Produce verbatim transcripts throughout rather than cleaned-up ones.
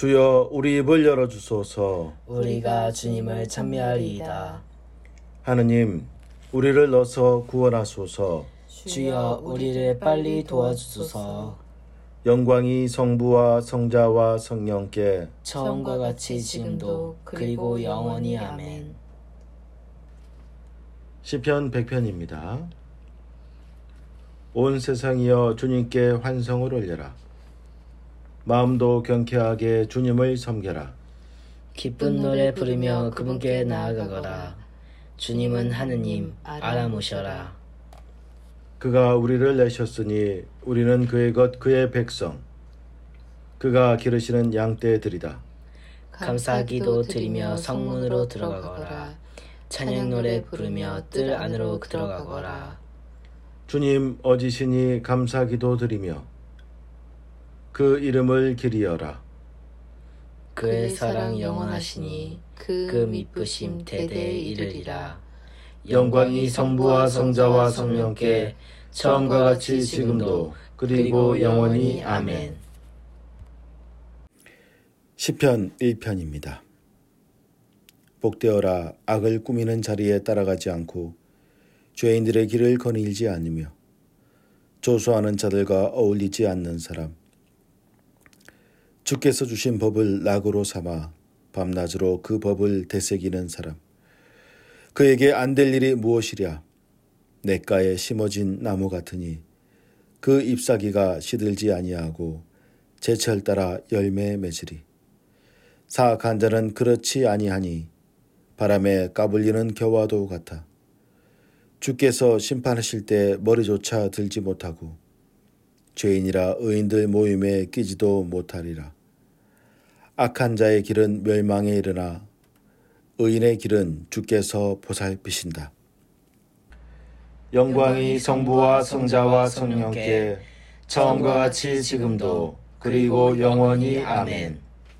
주여 우리 입을 열어주소서. 우리가 주님을 찬미하리이다. 하느님 우리를 넣어서 구원하소서. 주여 우리를 빨리 도와주소서. 영광이 성부와 성자와 성령께 처음과 같이 지금도 그리고 영원히 아멘. 시편 백 편입니다. 온 세상이여 주님께 환성을 올려라. 마음도 경쾌하게 주님을 섬겨라. 기쁜 노래 부르며 그분께 나아가거라. 주님은 하느님 알아보셔라. 그가 우리를 내셨으니 우리는 그의 것 그의 백성. 그가 기르시는 양떼들이다. 감사기도 드리며 성문으로 들어가거라. 찬양 노래 부르며 뜰 안으로 들어가거라. 주님 어지시니 감사기도 드리며 그 이름을 기리어라. 그의 사랑 영원하시니 그 미쁘심 대대에 이르리라. 영광이 성부와 성자와 성령께 처음과 같이 지금도 그리고 영원히 아멘. 시편 일 편입니다. 복되어라. 악을 꾸미는 자리에 따라가지 않고 죄인들의 길을 거닐지 않으며 조소하는 자들과 어울리지 않는 사람. 주께서 주신 법을 낙으로 삼아 밤낮으로 그 법을 되새기는 사람. 그에게 안 될 일이 무엇이랴. 냇가에 심어진 나무 같으니 그 잎사귀가 시들지 아니하고 제철 따라 열매 맺으리. 사악한 자는 그렇지 아니하니 바람에 까불리는 겨와도 같아. 주께서 심판하실 때 머리조차 들지 못하고 죄인이라 의인들 모임에 끼지도 못하리라. 악한 자의 길은 멸망에 이르나 의인의 길은 주께서 보살피신다. 영광이 성부와 성자와 성령께 처음과 같이 지금도 그리고 영원히 아멘.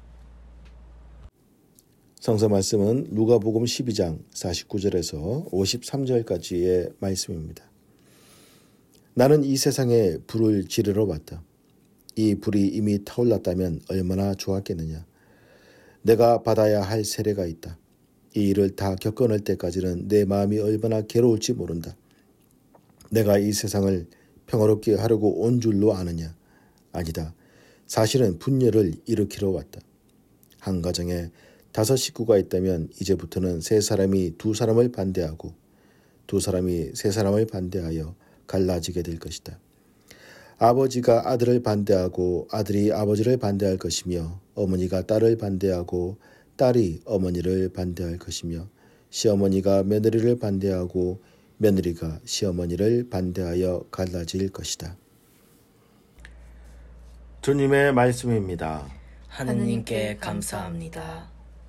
성서 말씀은 누가복음 십이 장 사십구 절에서 오십삼 절까지의 말씀입니다. 나는 이 세상에 불을 지르러 왔다. 이 불이 이미 타올랐다면 얼마나 좋았겠느냐. 내가 받아야 할 세례가 있다. 이 일을 다 겪어낼 때까지는 내 마음이 얼마나 괴로울지 모른다. 내가 이 세상을 평화롭게 하려고 온 줄로 아느냐. 아니다. 사실은 분열을 일으키러 왔다. 한 가정에 다섯 식구가 있다면 이제부터는 세 사람이 두 사람을 반대하고 두 사람이 세 사람을 반대하여 갈라지게 될 것이다. 아버지가 아들을 반대하고 아들이 아버지를 반대할 것이며 어머니가 딸을 반대하고 딸이 어머니를 반대할 것이며 시어머니가 며느리를 반대하고 며느리가 시어머니를 반대하여 갈라질 것이다. 주님의 말씀입니다. 하느님께 감사합니다.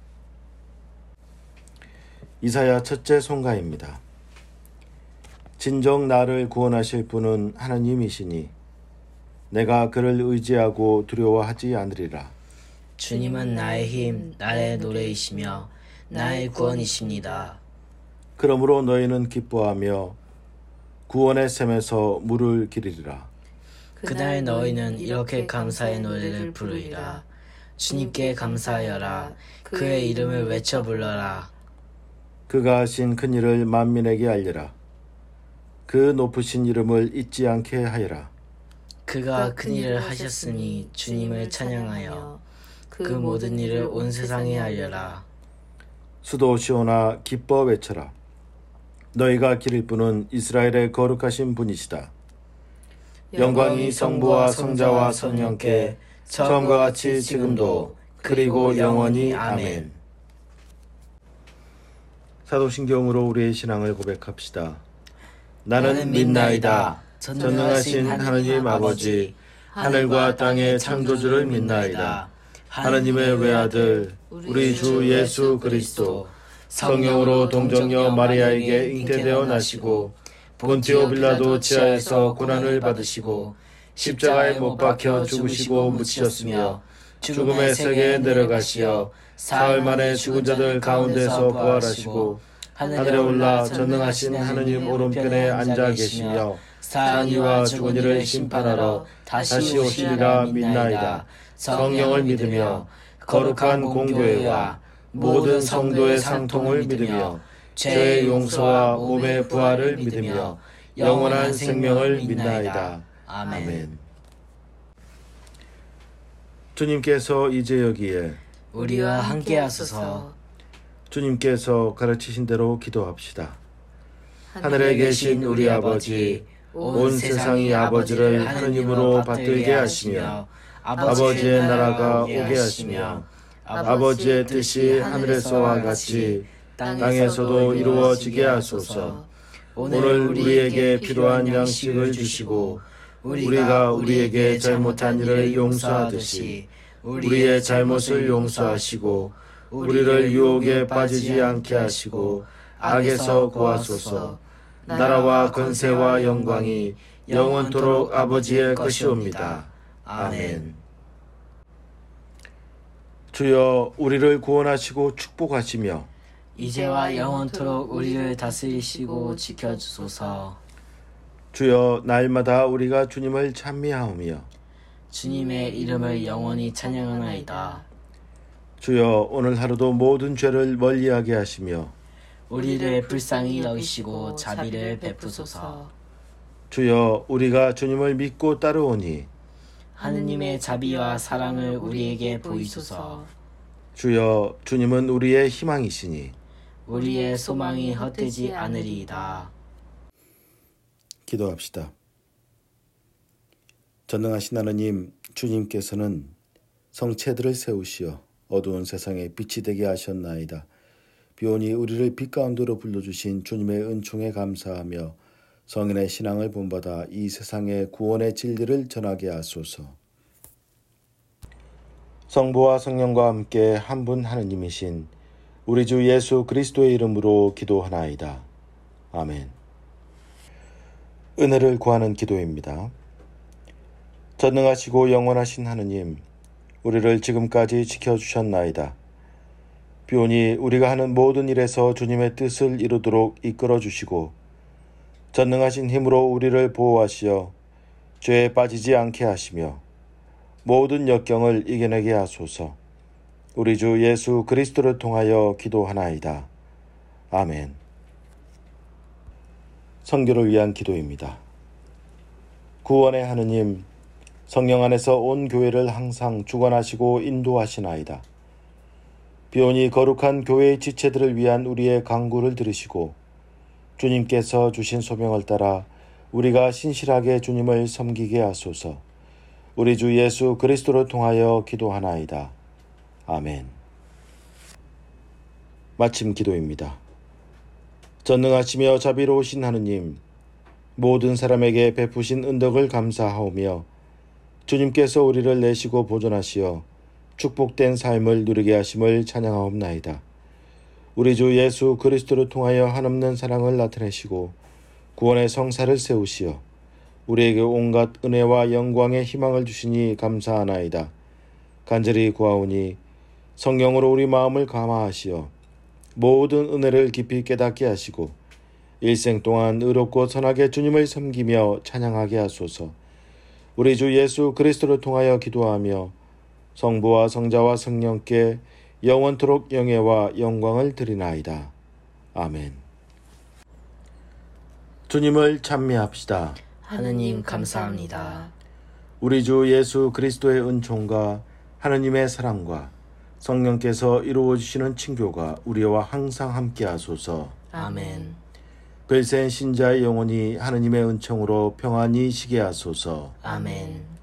이사야 첫째 송가입니다. 진정 나를 구원하실 분은 하나님이시니 내가 그를 의지하고 두려워하지 않으리라. 주님은 나의 힘, 나의 노래이시며 나의 구원이십니다. 그러므로 너희는 기뻐하며 구원의 샘에서 물을 기르리라. 그날 너희는 이렇게 감사의 노래를 부르리라. 주님께 감사하여라. 그의 이름을 외쳐 불러라. 그가 하신 큰 일을 만민에게 알리라. 그 높으신 이름을 잊지 않게 하여라. 그가 큰 일을 하셨으니 주님을 찬양하여 그 모든 일을 온 세상에 알려라. 수도 시온아 기뻐 외쳐라. 너희가 기릴 분은 이스라엘의 거룩하신 분이시다. 영광이 성부와 성자와 성령께 처음과 같이 지금도 그리고 영원히 아멘. 사도신경으로 우리의 신앙을 고백합시다. 나는 믿나이다. 전능하신 하느님 아버지, 하늘과 땅의 창조주를 믿나이다. 하느님의 외아들 우리 주 예수 그리스도 성령으로 동정녀 마리아에게 잉태되어 나시고 본티오 빌라도 지하에서 고난을 받으시고 십자가에 못 박혀 죽으시고 묻히셨으며 죽음의 세계에 내려가시어 사흘 만에 죽은 자들 가운데서 부활하시고 하늘에 올라 전능하신 하느님 오른편에 앉아 계시며 사는 이와 죽은 이를 심판하러 다시 오시리라 믿나이다. 성령을 믿으며 거룩한 공교회와 모든 성도의 상통을 믿으며 죄의 용서와 몸의 부활을 믿으며 영원한 생명을 믿나이다. 아멘. 주님께서 이제 여기에 우리와 함께 하소서. 주님께서 가르치신 대로 기도합시다. 하늘에 계신 우리 아버지, 온 세상이 아버지를 하느님으로 받들게 하시며 아버지의 나라가 오게 하시며 아버지의 뜻이 하늘에서와 같이 땅에서도 이루어지게 하소서. 오늘 우리에게 필요한 양식을 주시고 우리가 우리에게 잘못한 일을 용서하듯이 우리의 잘못을 용서하시고 우리를 유혹에 빠지지 않게 하시고 악에서 구하소서. 나라와 권세와 영광이 영원토록 아버지의 것이옵니다. 아멘. 주여 우리를 구원하시고 축복하시며 이제와 영원토록 우리를 다스리시고 지켜주소서. 주여 날마다 우리가 주님을 찬미하오며 주님의 이름을 영원히 찬양하나이다. 주여 오늘 하루도 모든 죄를 멀리하게 하시며 우리를 불쌍히 여기시고 자비를 베푸소서. 주여 우리가 주님을 믿고 따르오니 하느님의 자비와 사랑을 우리에게 보이소서. 주여 주님은 우리의 희망이시니 우리의 소망이 헛되지 않으리이다. 기도합시다. 전능하신 하느님, 주님께서는 성체들을 세우시어 어두운 세상에 빛이 되게 하셨나이다. 비오니 우리를 빛 가운데로 불러주신 주님의 은총에 감사하며 성인의 신앙을 본받아 이 세상의 구원의 진리를 전하게 하소서. 성부와 성령과 함께 한 분 하느님이신 우리 주 예수 그리스도의 이름으로 기도하나이다. 아멘. 은혜를 구하는 기도입니다. 전능하시고 영원하신 하느님, 우리를 지금까지 지켜주셨나이다. 비오니 우리가 하는 모든 일에서 주님의 뜻을 이루도록 이끌어 주시고 전능하신 힘으로 우리를 보호하시어 죄에 빠지지 않게 하시며 모든 역경을 이겨내게 하소서. 우리 주 예수 그리스도를 통하여 기도하나이다. 아멘. 선교를 위한 기도입니다. 구원의 하느님, 성령 안에서 온 교회를 항상 주관하시고 인도하시나이다. 비오니 거룩한 교회의 지체들을 위한 우리의 간구를 들으시고 주님께서 주신 소명을 따라 우리가 신실하게 주님을 섬기게 하소서. 우리 주 예수 그리스도를 통하여 기도하나이다. 아멘. 마침 기도입니다. 전능하시며 자비로우신 하느님, 모든 사람에게 베푸신 은덕을 감사하오며 주님께서 우리를 내시고 보존하시어 축복된 삶을 누리게 하심을 찬양하옵나이다. 우리 주 예수 그리스도를 통하여 한없는 사랑을 나타내시고 구원의 성사를 세우시어 우리에게 온갖 은혜와 영광의 희망을 주시니 감사하나이다. 간절히 구하오니 성령으로 우리 마음을 감화하시어 모든 은혜를 깊이 깨닫게 하시고 일생 동안 의롭고 선하게 주님을 섬기며 찬양하게 하소서. 우리 주 예수 그리스도를 통하여 기도하며 성부와 성자와 성령께 영원토록 영예와 영광을 드리나이다. 아멘. 주님을 찬미합시다. 하느님 감사합니다. 우리 주 예수 그리스도의 은총과 하느님의 사랑과 성령께서 이루어주시는 친교가 우리와 항상 함께 하소서. 아멘. 별세인 신자의 영혼이 하느님의 은총으로 평안히 쉬게 하소서. 아멘.